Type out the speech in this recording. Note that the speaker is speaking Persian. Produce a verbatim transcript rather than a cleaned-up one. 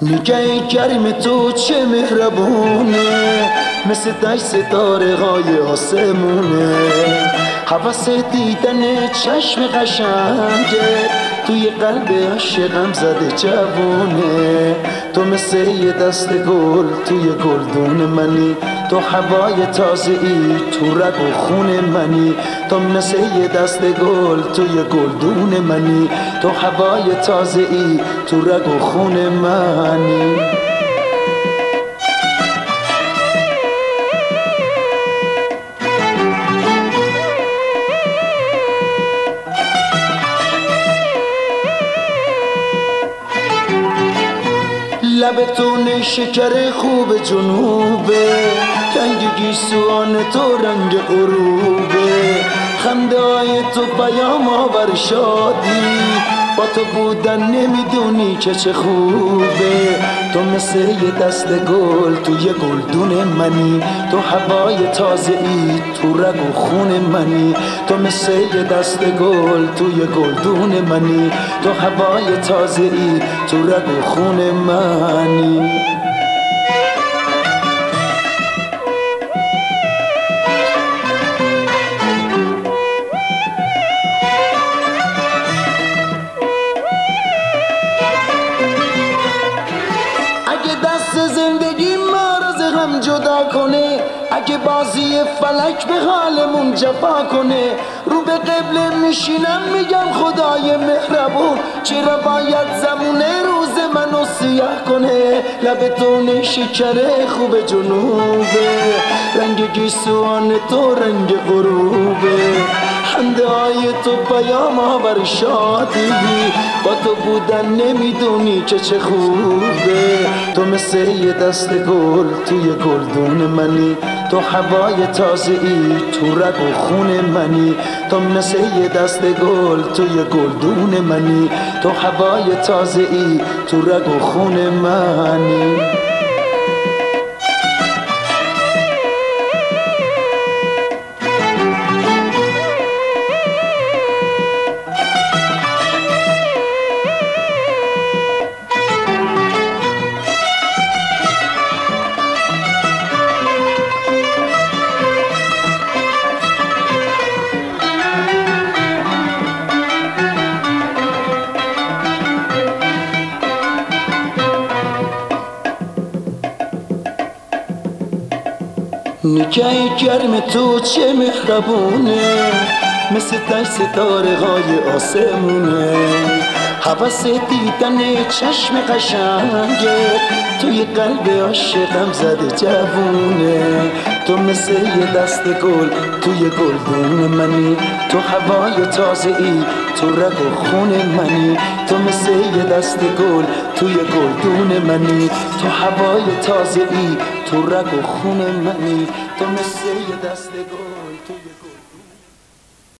نگه گرم تو چه مهربونه، مثل دشت ستاره های آسمونه. حوث دیدن چشم قشنگه، توی قلب عاشقم زده جوونه. تو مثل یه دست گل توی گلدون منی، تو هوای تازه ای تو رگ و خون منی. تو مثل یه دست گل توی گلدون منی، تو هوای تازه ای تو رگ و خون منی. لبتون شکر خوب جنوبه، رنگ گیسوان تو رنگ غروبه. خنده های تو پیام آور شادی، با تو بودن نمیدونی که چه خوبه. تو مثل یه دست گل توی گلدون منی، تو هوای تازه ای تو رگ و خون منی. تو مثل یه دست گل توی گلدون منی، تو هوای تازه ای تو رگ و خون منی. اگه دست زندگی ما را ز هم جدا کنه، اگه بازی فلک به حالمون جفا کنه، رو به قبله میشینم میگم خدای مهربون، چرا باید زمونه روز منو سیاه کنه. لبتون شکر خوب جنوبه، رنگ گیسوان تو رنگ غروبه. خنده های تو پیام آور شادی، با تو بودن نمیدونی که چه خوبه. تو مثل یه دست گل توی گلدون منی، تو هوای تازه ای تو رگ و خون منی. تو مثل یه دست گل توی گلدون منی، تو هوای تازه ای تو رگ و خون منی. نگه گرم تو چه مهربونه، مثل دشت ستاره های آسمونه. حوث دیدن چشم قشنگه، توی قلب عاشقم زده جوونه. تو مثل یه دست گل توی گلدون منی، تو هوای تازه ای تو رگ و خون منی. تو مثل یه دست گل توی گلدون منی، تو هوای تازه ای تو رگ و خون منی. تو مثل یه دست گل توی گل